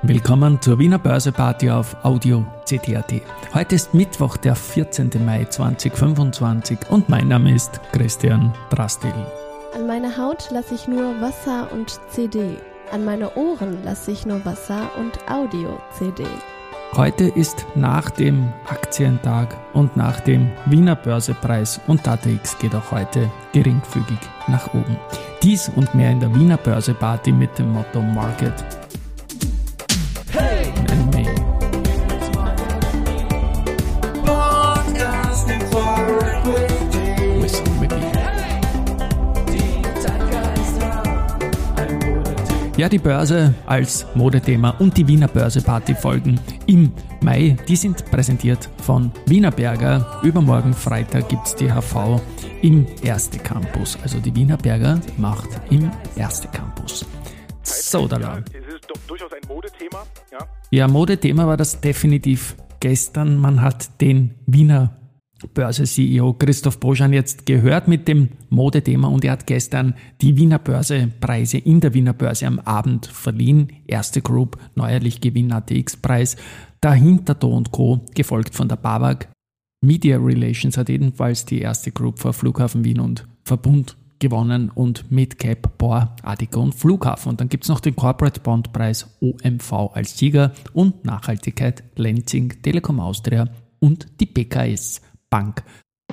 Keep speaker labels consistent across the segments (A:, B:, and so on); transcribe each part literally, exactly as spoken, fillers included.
A: Willkommen zur Wiener Börseparty auf Audio C T A T. Heute ist Mittwoch, der vierzehnten Mai zweitausendfünfundzwanzig und mein Name ist Christian Drastil.
B: An meiner Haut lasse ich nur Wasser und C D. An meine Ohren lasse ich nur Wasser und Audio-C D.
A: Heute ist nach dem Aktientag und nach dem Wiener Börsepreis und A T X geht auch heute geringfügig nach oben. Dies und mehr in der Wiener Börseparty mit dem Motto Market
C: Hey!
A: and Me.
C: Podcasting for Equity.
A: With maybe.
C: Die Zeitgeister. Ein Modethema.
A: Ja, die Börse als Modethema und die Wiener Börseparty folgen im Mai. Die sind präsentiert von Wienerberger. Übermorgen Freitag gibt es die H V im Erste Campus. Also die Wienerberger macht im Erste Campus. So, da
D: Ja, es ist doch durchaus ein Modethema. Ja.
A: Ja, Modethema war das definitiv gestern. Man hat den Wiener Börse-C E O Christoph Boschan jetzt gehört mit dem Modethema und er hat gestern die Wiener Börsepreise in der Wiener Börse am Abend verliehen. Erste Group, neuerlich Gewinn A T X-Preis, dahinter Do und Co., gefolgt von der BAWAG. Media Relations hat ebenfalls die erste Group vor Flughafen Wien und Verbund gewonnen und Midcap, Bohr, Adico und Flughafen. Und dann gibt es noch den Corporate Bond Preis O M V als Sieger und Nachhaltigkeit, Lenzing, Telekom Austria und die B K S Bank.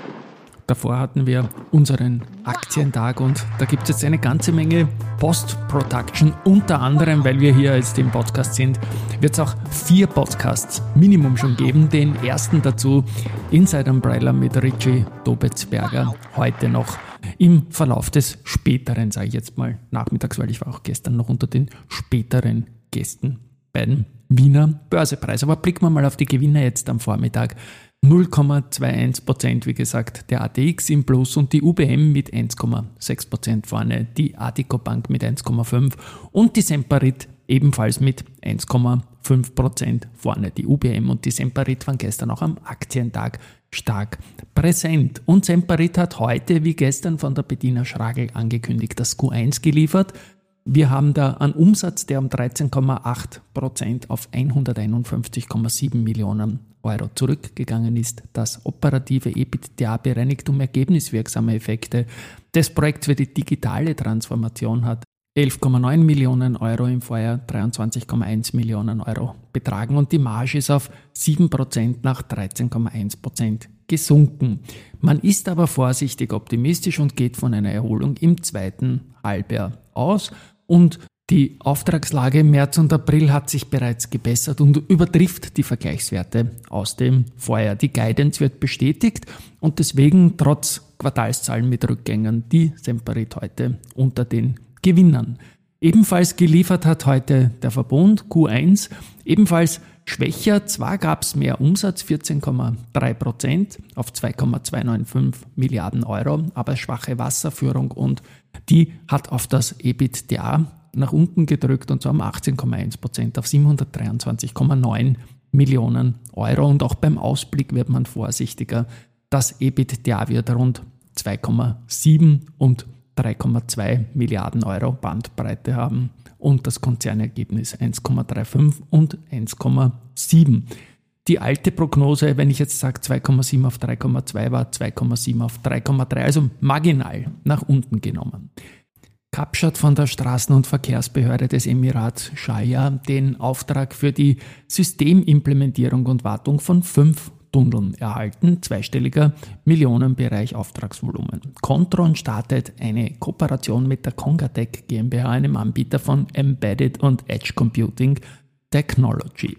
A: Davor hatten wir unseren Aktientag und da gibt es jetzt eine ganze Menge Post-Production. Unter anderem, weil wir hier jetzt im Podcast sind, wird es auch vier Podcasts Minimum schon geben. Den ersten dazu, Inside Umbrella mit Richie Dobetzberger, heute noch im Verlauf des späteren, sage ich jetzt mal, nachmittags, weil ich war auch gestern noch unter den späteren Gästen bei dem Wiener Börsepreis. Aber blicken wir mal auf die Gewinner jetzt am Vormittag. null Komma einundzwanzig Prozent, wie gesagt, der A T X im Plus und die U B M mit eins Komma sechs Prozent vorne, die Adico Bank mit eins Komma fünf und die Semperit ebenfalls mit eins Komma fünf Prozent vorne. Die U B M und die Semperit waren gestern auch am Aktientag stark präsent. Und Semperit hat heute, wie gestern von der Bettina Schragl angekündigt, das Q eins geliefert. Wir haben da einen Umsatz, der um dreizehn Komma acht Prozent auf hunderteinundfünfzig Komma sieben Millionen Euro zurückgegangen ist. Das operative EBITDA bereinigt um ergebniswirksame Effekte des Projekts für die digitale Transformation hat elf Komma neun Millionen Euro im Vorjahr, dreiundzwanzig Komma eins Millionen Euro betragen und die Marge ist auf sieben Prozent nach dreizehn Komma eins Prozent gesunken. Man ist aber vorsichtig optimistisch und geht von einer Erholung im zweiten Halbjahr aus und die Auftragslage im März und April hat sich bereits gebessert und übertrifft die Vergleichswerte aus dem Vorjahr. Die Guidance wird bestätigt und deswegen trotz Quartalszahlen mit Rückgängen die Semperit heute unter den Gewinnern. Ebenfalls geliefert hat heute der Verbund Q eins, ebenfalls schwächer. Zwar gab es mehr Umsatz, vierzehn Komma drei Prozent auf zwei Komma zweihundertfünfundneunzig Milliarden Euro, aber schwache Wasserführung und die hat auf das EBITDA nach unten gedrückt und zwar um achtzehn Komma eins Prozent auf siebenhundertdreiundzwanzig Komma neun Millionen Euro. Und auch beim Ausblick wird man vorsichtiger. Das EBITDA wird rund zwei Komma sieben und drei Komma zwei Milliarden Euro Bandbreite haben und das Konzernergebnis eins Komma fünfunddreißig und eins Komma sieben. Die alte Prognose, wenn ich jetzt sage zwei Komma sieben auf drei Komma zwei, war zwei Komma sieben auf drei Komma drei, also marginal nach unten genommen. Kapsch hat von der Straßen- und Verkehrsbehörde des Emirats Sharjah den Auftrag für die Systemimplementierung und Wartung von fünf Tunneln erhalten, zweistelliger Millionenbereich Auftragsvolumen. Kontron startet eine Kooperation mit der Congatec GmbH, einem Anbieter von Embedded und Edge Computing Technology.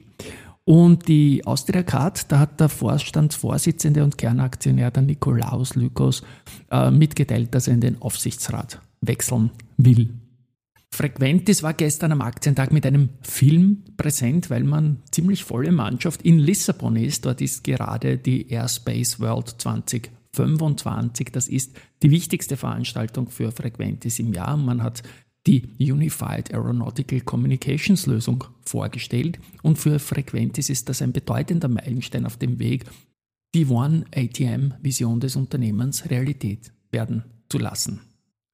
A: Und die Austria Card, da hat der Vorstandsvorsitzende und Kernaktionär, der Nikolaos Lykos, äh, mitgeteilt, dass er in den Aufsichtsrat wechseln will. Frequentis war gestern am Aktientag mit einem Film präsent, weil man ziemlich volle Mannschaft in Lissabon ist. Dort ist gerade die Airspace World zwanzig fünfundzwanzig. Das ist die wichtigste Veranstaltung für Frequentis im Jahr. Man hat die Unified Aeronautical Communications Lösung vorgestellt und für Frequentis ist das ein bedeutender Meilenstein auf dem Weg, die One A T M-Vision des Unternehmens Realität werden zu lassen.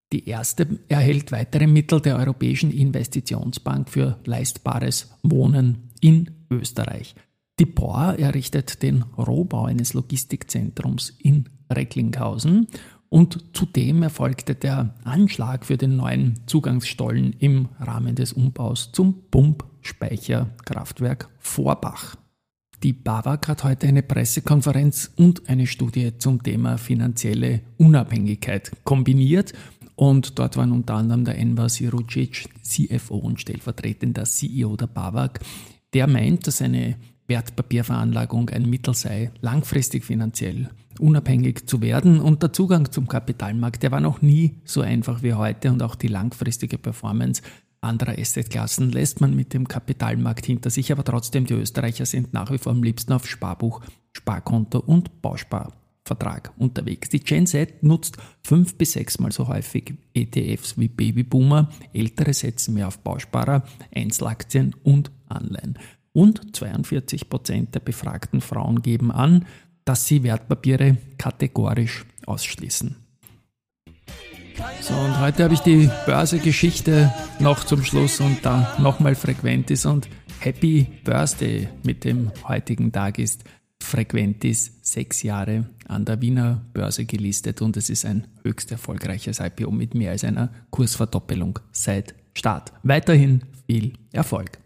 A: Die erste erhält weitere Mittel der Europäischen Investitionsbank für leistbares Wohnen in Österreich. Die P O R errichtet den Rohbau eines Logistikzentrums in Recklinghausen und zudem erfolgte der Anschlag für den neuen Zugangsstollen im Rahmen des Umbaus zum Pumpspeicherkraftwerk Vorbach. Die BAWAG hat heute eine Pressekonferenz und eine Studie zum Thema finanzielle Unabhängigkeit kombiniert und dort waren unter anderem der Enver Sirucic, C F O und stellvertretender C E O der BAWAG, der meint, dass eine Wertpapierveranlagung ein Mittel sei, langfristig finanziell unabhängig zu werden und der Zugang zum Kapitalmarkt, der war noch nie so einfach wie heute und auch die langfristige Performance anderer Assetklassen lässt man mit dem Kapitalmarkt hinter sich, aber trotzdem die Österreicher sind nach wie vor am liebsten auf Sparbuch, Sparkonto und Bausparvertrag unterwegs. Die Gen Z nutzt fünf bis sechsmal so häufig E T Fs wie Babyboomer, ältere setzen mehr auf Bausparer, Einzelaktien und Anleihen. Und zweiundvierzig Prozent der befragten Frauen geben an, dass sie Wertpapiere kategorisch ausschließen. So, und heute habe ich die Börsegeschichte noch zum Schluss und da nochmal Frequentis und Happy Birthday mit dem heutigen Tag ist Frequentis sechs Jahre an der Wiener Börse gelistet und es ist ein höchst erfolgreiches I P O mit mehr als einer Kursverdoppelung seit Start. Weiterhin viel Erfolg!